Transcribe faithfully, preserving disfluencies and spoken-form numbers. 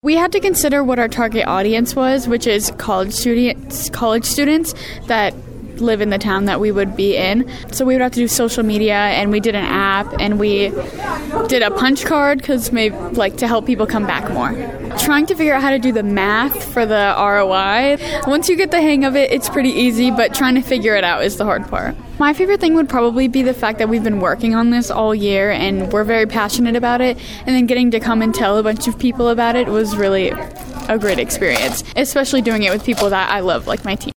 We had to consider what our target audience was, which is college students, college students that live in the town that we would be in. So we would have to do social media, and we did an app, and we did a punch card because maybe like to help people come back more. Trying to figure out how to do the math for the R O I. Once you get the hang of it, it's pretty easy, but trying to figure it out is the hard part. My favorite thing would probably be the fact that we've been working on this all year and we're very passionate about it, and then getting to come and tell a bunch of people about it was really a great experience, especially doing it with people that I love, like my team.